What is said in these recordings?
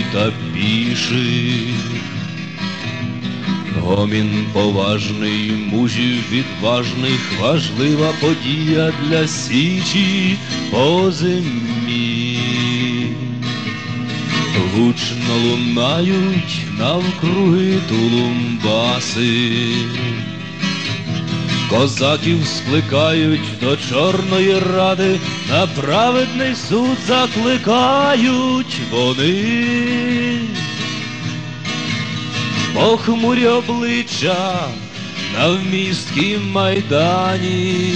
та піших. Гомін поважний, мужів відважних, важлива подія для січі по землі. Гучно лунають навкруги тулумбаси, козаків скликають до Чорної Ради, на праведний суд закликають вони. Похмурі обличчя на вмісткім майдані,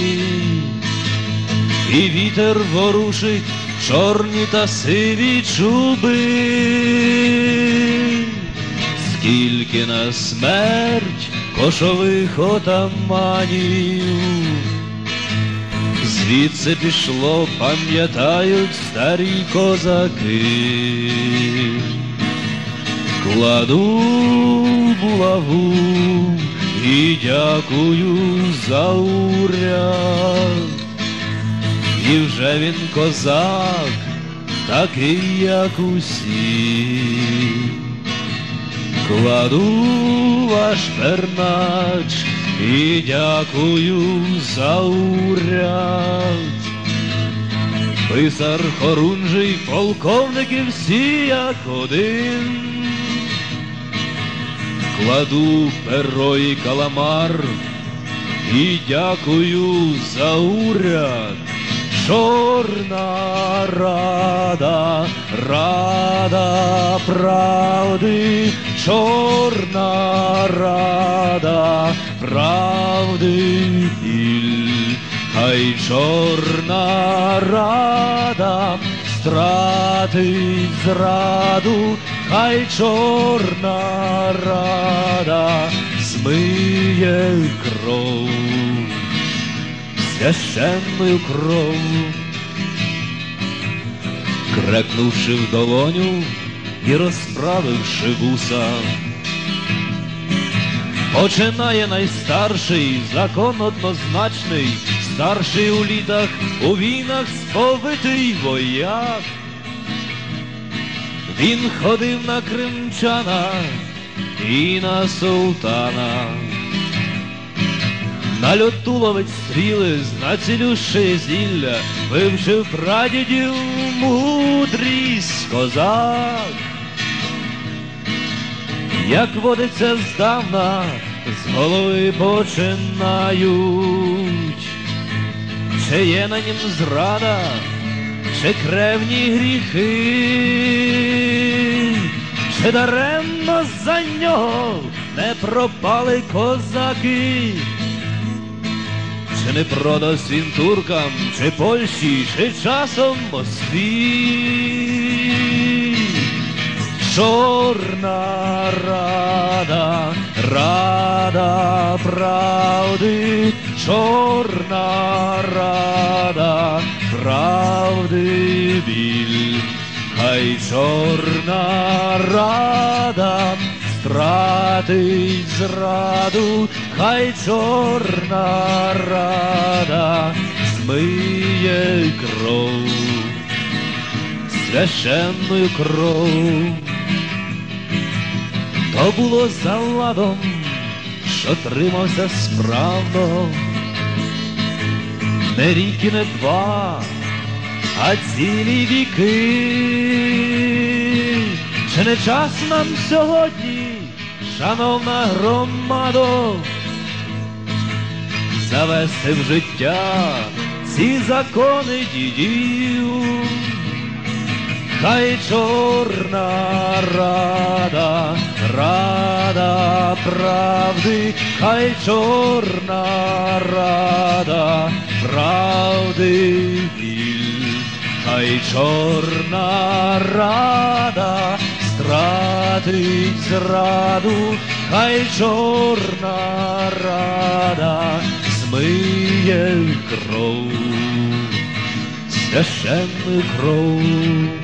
і вітер ворушить чорні та сиві чуби. Скільки на смерть кошових отаманів звідси пішло, пам'ятають старі козаки. Кладу булаву і дякую за уряд. І вже він козак, такий, як усі. Кладу ваш пернач і дякую за уряд. Писар Хорунжий, полковники всі як один. Кладу перо і каламар і дякую за уряд. Чорна Рада, Рада правди, Чорна Рада правди біль. Хай Чорна Рада стратить зраду, хай Чорна Рада змиє кров, священною кров. Крекнувши в долоню і розправивши вуса, починає найстарший, закон однозначний, старший у літах, у війнах сповитий вояк. Він ходив на кримчана і на султана, на льоту ловить стріли, знацілющи зілля, вивчив прадідів мудрість козак. Як водиться здавна, з голови починають, чи є на нім зрада, чи кревні гріхи, чи даремно за нього не пропали козаки. Чи не продасть він туркам, чи Польщі, чи часом Москві? Чорна Рада, Рада правди, Чорна Рада правди біль. Хай Чорна Рада стратить зраду, хай Чорна Рада змиє кров, священною кров. То було за ладом, що тримався справно, не рік і не два, а цілі віки. Чи не час нам сьогодні, шановна громадо, завести в життя ці закони дідів? Хай Чорна Рада, Рада правди, хай Чорна Рада правди біль. Хай Чорна Рада стратить зраду, хай Чорна Рада змиє кров, священну кров.